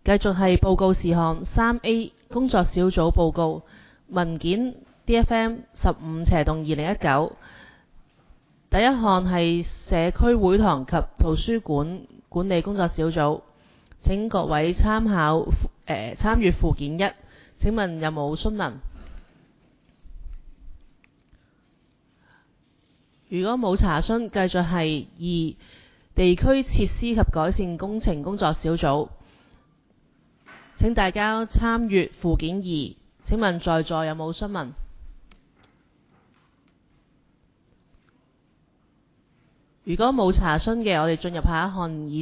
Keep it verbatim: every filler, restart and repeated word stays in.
繼續係報告事項三 A 工作小組報告文件 D F M 十五斜洞二零一九。第一項係社區會堂及圖書館管理工作小組，請各位參考誒、呃、參閱附件一。請問有冇詢問？如果冇查詢，繼續係二地區設施及改善工程工作小組。請大家參閱附件二。請問在座有冇詢問？如果冇查詢嘅，我哋進入下一項議